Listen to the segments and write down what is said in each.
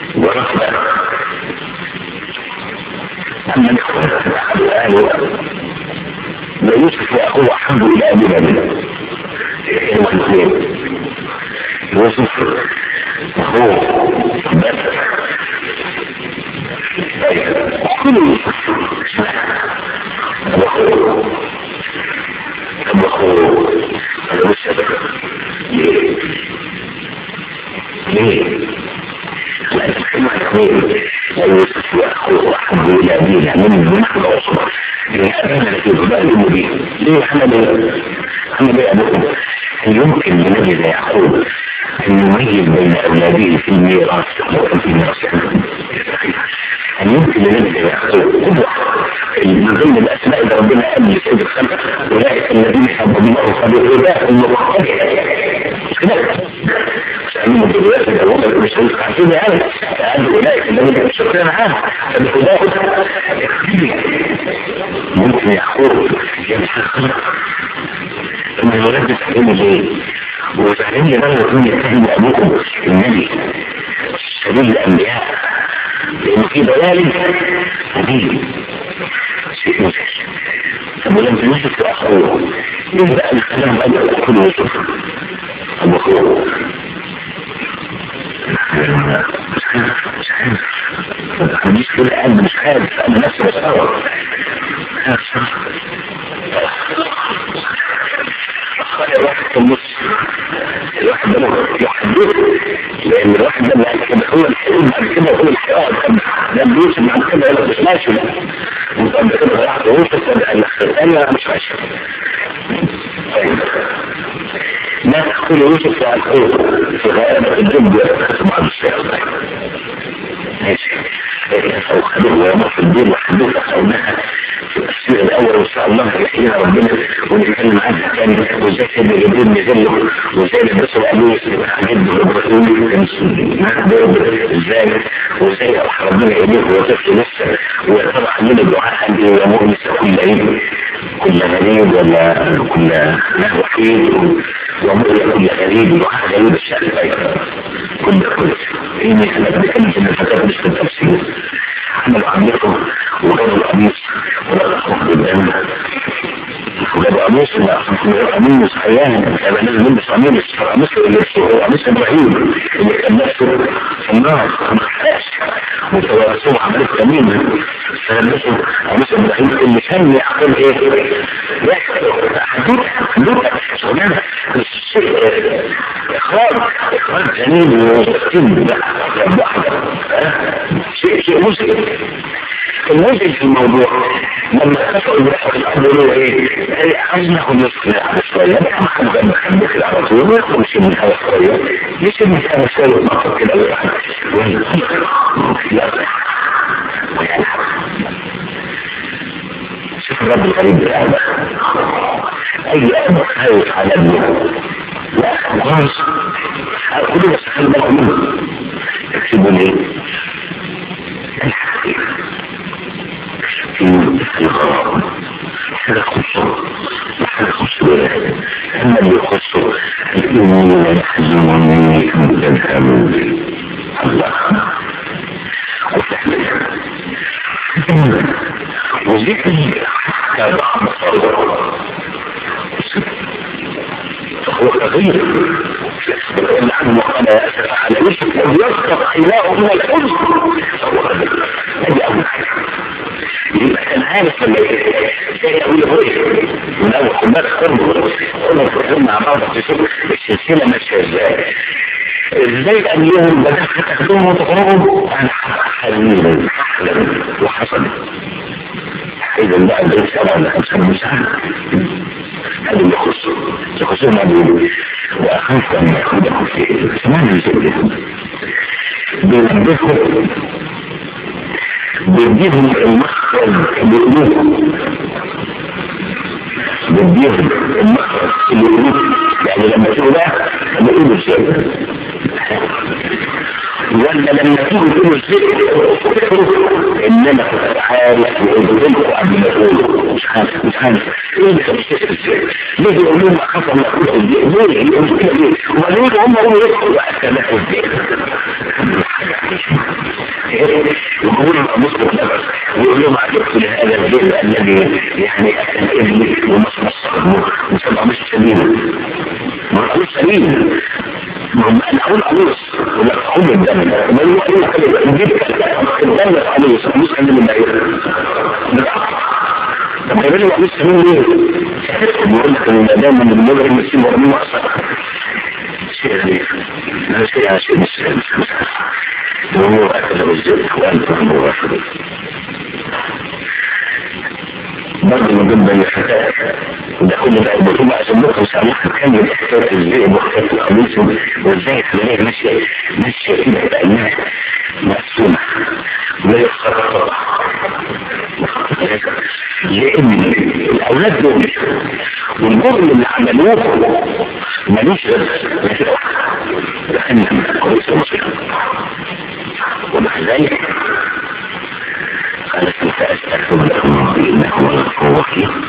ورفض. أما الإخوة أحد أهله يوسف وأخوه أحب إلى أبينا منه. إيه الاثنين؟ يوسف أخوه بس كل يوسف أخوه أنا مش أبدا. ليه؟ لأن الكلمة الاثنين يوسف وأخوه أحب إلى أبينا من نحن أصبر إن أبانا لكي ضباء المبين. ليه عمل إيه أبوكم؟ هل يمكن لنجد يعقوب أن يميز بين أولاده في الميراث وفي الميراث؟ هل يمكن لنجد يعقوب قدوة من ضمن الأسماء اللي ربنا قال لسيد الخلق أولئك الذين حبوا الله فبالهداء المقتدى مش كده؟ سألوا بالولاء الأول مش عارفين يعني قالوا أولئك الذين يشركون معاها فبالهداء ممكن يعقوب يمسك الخلق لما الولاد يتعلموا ليه؟ وتعلم لي بقى يكون يتهم أبوكم النبي سبيل الأنبياء لأن في دلالة سبيل شيء مزعج. طب ولما يوسف وأخوه ليه بقى الكلام بقى كل يوسف أبو أخوه؟ مش عارف مش كده قلب مش عارف أنا نفسي بصور الواحد في النص الواحد ده يحدث لأن الواحد ده بعد كده هو الحلول بعد كده هو الحوار ده بيوصل بعد كده يلا مش ماشي لا وطبعا كده راح توصل الثانية مش ماشي. طيب ما تقول يوسف على الخير في غائبة الجنب بعض الشيء ماشي أو خلوه ويمر في الدين وحدوه أخذناها في التفسير الأول وإن شاء الله يحييها ربنا ونتكلم عنها تاني وزي سيدنا جبريل نزله وزي لبسه وقالوه جده إبراهيم ازاي وزي راح ربنا إليه وطفل لسه ويطلع من الدعاء اللي يمؤنس كل غريب ولا كل وحيد ومؤمن كل غريب دعاء غريب الشأن كل إني أنا بتكلم في الفتاة مش في التفسير عملوا عملكم وغيروا القميص ولا أخوف بالدم وجابوا قميص ولا أخوف من قميص حيان يبقى لازم نلبس قميص فالقميص اللي لبسه هو قميص إبراهيم اللي كان نفسه في النار ما خلاش وتوارثوه عملية تميمة فلبسوا قميص إبراهيم اللي كان يعقل إيه؟ حدود شغلانة إخراج جميل ومستقيم شيء مسلم. المسلم في الموضوع لما خسروا الواحد الأمر ايه عايزناهم يصنع على شوية محمد على طول ويخرج من هذا شوية يسمي هذا شوية مقصد كده الواحد شوف الرب الغريب بالأبا أي أبا خايف على ابنه لا خلاص كل بس خلي بالكم منه يكتبوا ليه في الغرام حاجة خصوصا حاجة خصوصا أما اللي يخصوا الإيمان ويحزنوني متدهمون الله وتحمل وذكري حتى بعض صدره فهو كغير لأن عنه وقال أسف على يوسف ويصدق حلاءه من الحزن فهو كغير هذه أول حاجة يبقى كان عارف لما يقول هو من أول حمار خرم مع بعض في سوق السلسلة ماشية ازاي قال لهم بدأت تأخذون وتقربوا عن حلمين حلم وحصل إذا بقى الجنس أولا أمسان مساعدة هذا اللي يخصون أبوه وأخاف أن يأخذه في ثمان الزبدة بيديهم المخرج بقلوب بيديهم المخرج بقلوب يعني لما تقول بقى بقلوب الزبدة ولا لما تيجي تقول الزبدة إنما عارف وإذنكم قبل ما تقولوا مش عارف إيه اللي خمسة الزبدة ليه يقولون ما خاصة ما تقول الزبدة ليه يقولون كده ليه وبعدين هم يقولوا يدخلوا أكلات الزبدة يقولوا مسلم ويقول لهم عجبت لهذا الذئب الذي يعني اكل ابني ومصمصه وسبع مش سليم ما هو سليم هم اقول قميص ولا اقول الدم ما هو اقول نجيب الدم قميص قميص عند المعير طب يا بني قميص سليم ليه؟ بيقول لك ان دايما النظر المسلم ورميه اصلا شيء غريب لا شيء مش وهو أكل بالزيت وأنت أمور رفضي برضه من ضمن الحكاية ده كل ده البطولة عشان ممكن سامحها كامل حكاية الزيت وحكاية القميص وازاي تخليها ماشية كده كأنها مقسومة لا يخرج لأن الأولاد دول والجرم اللي عملوه ملوش غير لأن كويس المصير ومع ذلك قال سوف أستغفر لكم إنه هو الغفور الرحيم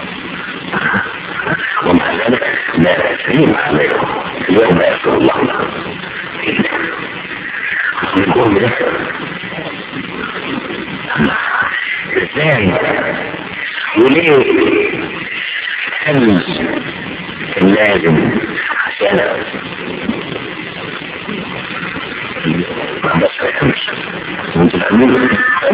ومع ذلك لا تسليم عليكم اليوم لا يغفر الله لكم الجرم ده ازاي وليه هل لازم عشان بس يمشي وانت تعملوا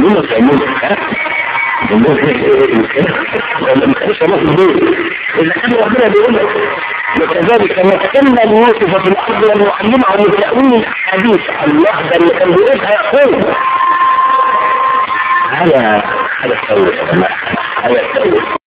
ولا ما كانش مفضول اذا كان ربنا بيقول لك وكذلك نتكلم يوسف في الارض ونعلمه من تاويل الاحاديث الله ده اللي كان بيقولها يقول على التوبه على التوبه